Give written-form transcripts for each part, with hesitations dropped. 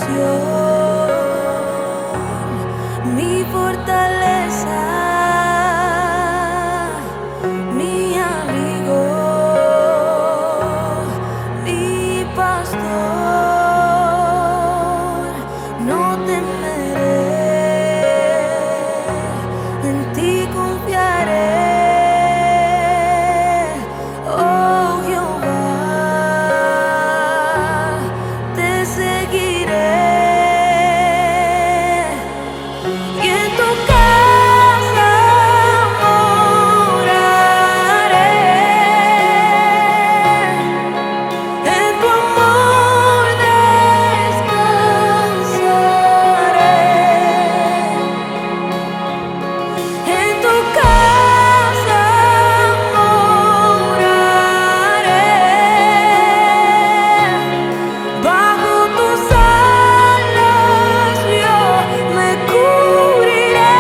canción, mi fortaleza, mi abrigo, mi pastor. No temeré, en ti confiaré. Oh Jehová, te seguiré. Y en tu casa moraré, en tu amor descansaré, en tu casa moraré, bajo tus alas yo me cubriré.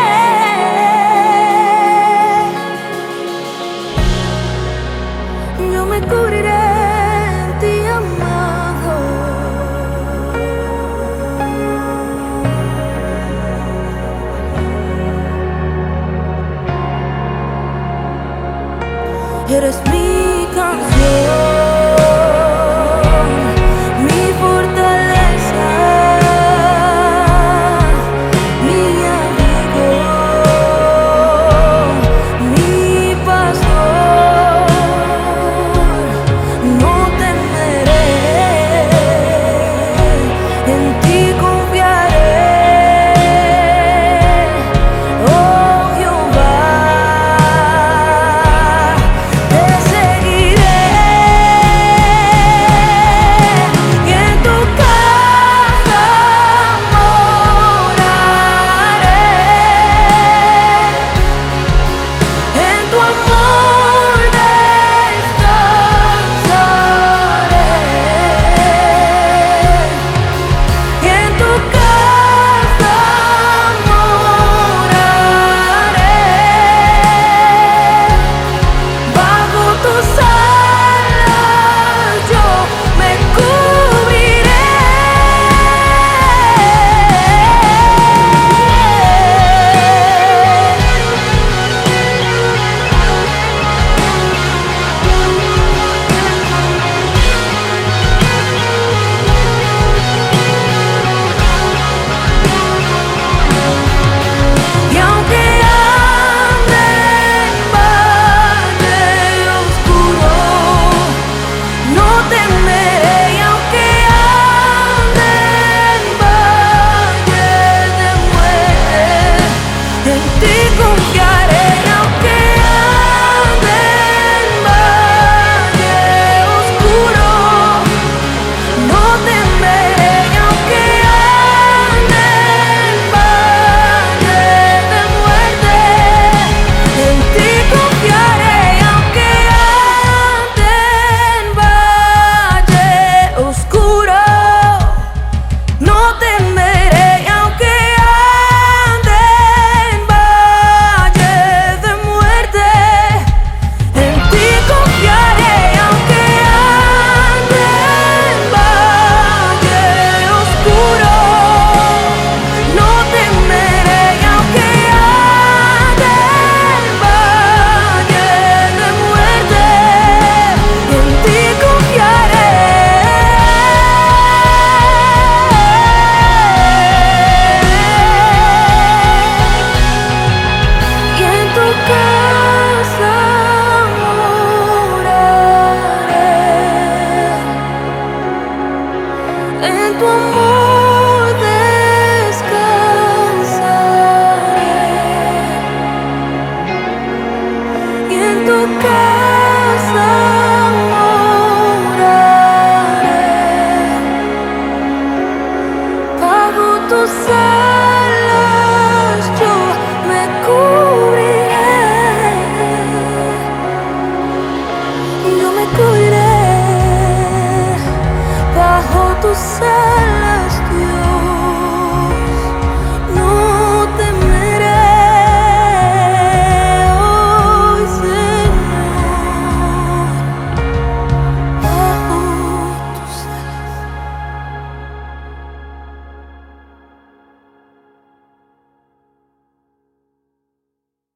Yo me cubriré en ti, amado. Eres mi canción, mi fortaleza, mi abrigo, mi pastor. No temeré, en ti confiaré. Oh Jehová, te seguiré. Y en tu casa moraré, en tu amor descansaré, y en tu casa moraré, bajo tus alas yo me cubriré. Y aunque ande en valle oscuro, no temeré. Y aunque ande en valle de muerte, en ti confiaré. Y aunque ande en valle oscuro, no temeré. Y aunque ande en valle de muerte, en ti confiaré. Y aunque ande en valle oscuro, no temeré. Y aunque ande en valle de muerte, en ti confiaré. Y aunque ande en valle oscuro, no temeré. Y aunque ande en valle de muerte, en ti confiaré. Y en tu casa moraré, en tu amor